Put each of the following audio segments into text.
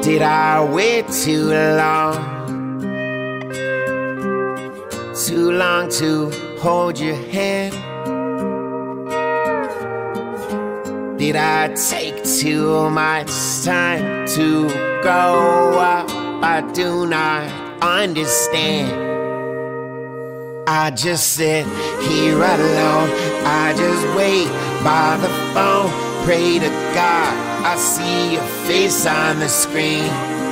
Did I wait too long? Too long to hold your hand? Did I take too much time to grow up? I do not understand. I just sit here alone. I just wait by the phone. Pray to God I see your face on the screen.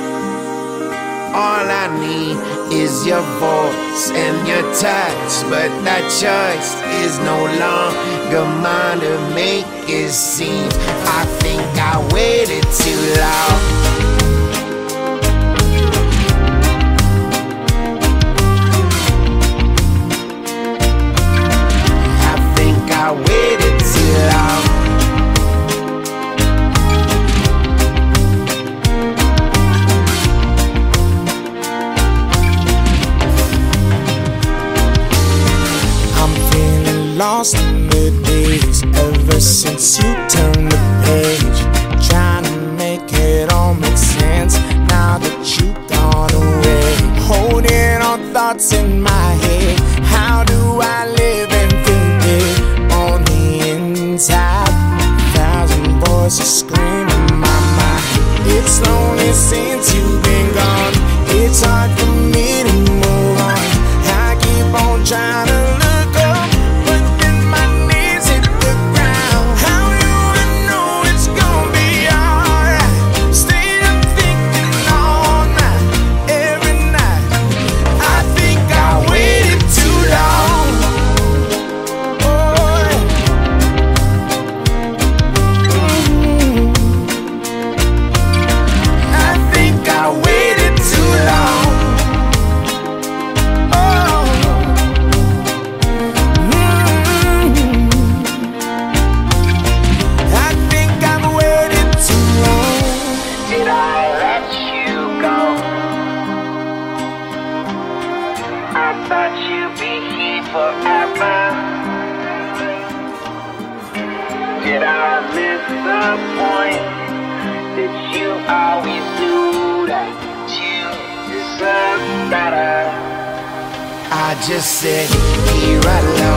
All I need is your voice and your touch, but that choice is no longer mine to make it seem. I think I waited too long. I waited too long. I'm feeling lost in the days ever since you turned the page. Trying to make it all make sense now that you've gone away. Holding on thoughts in my head. How do I live and think it? Inside, 1,000 voices screaming in my mind. It's lonely since you've been gone. It's hard for me to move on. I keep on trying to look up, but then my knees hit the ground. How do I know it's gonna be alright? Stay up thinking all night, every night. I think I waited too long. Did I miss the point that you always knew that you deserve better? I just sit here alone.